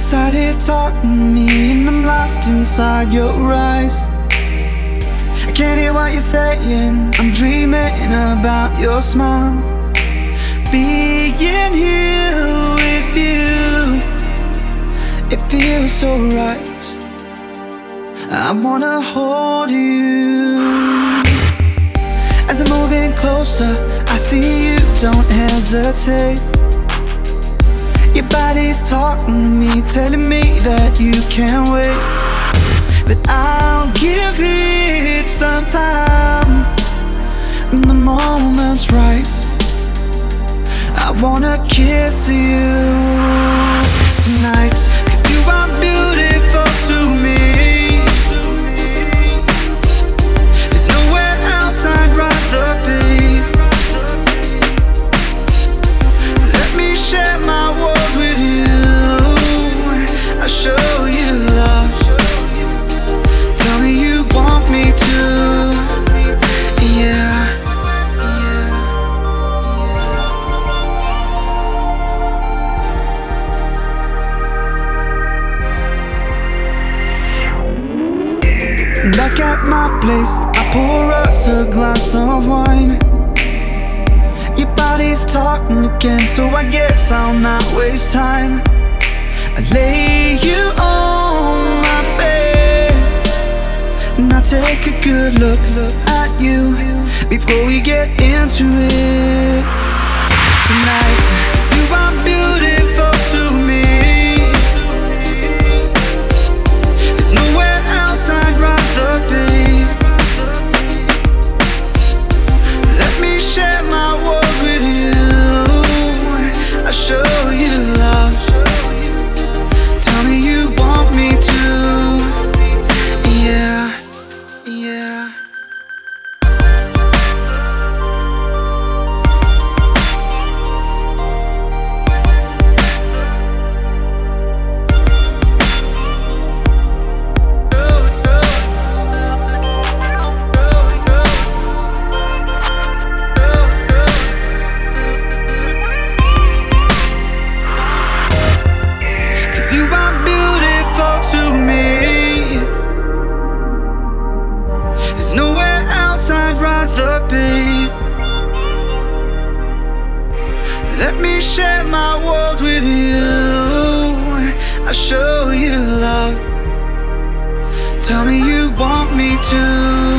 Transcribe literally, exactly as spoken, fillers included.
sat here talking to me, and I'm lost inside your eyes. I can't hear what you're saying, I'm dreaming about your smile. Being here with you, it feels so right. I wanna hold you. As I'm moving closer, I see you, don't hesitate. Your body's talking to me, telling me that you can't wait. But I'll give it some time, when the moment's right. I wanna kiss you tonight, 'cause you are beautiful to me. There's nowhere else I'd rather be. Let me share my world with you. I'll show you love. Tell me you want me to. Yeah. Back at my place, I pour us a glass of wine. Your body's talking again, so I guess I'll not waste time. I lay you on my bed, and I take a good look at you before we get into it tonight. 'Cause you are beautiful to me. There's nowhere else I'd rather be. Let me share my world with you. I'll show you love. Tell me you want me to. Yeah, yeah. You are beautiful to me. There's nowhere else I'd rather be. Let me share my world with you. I'll show you love. Tell me you want me to.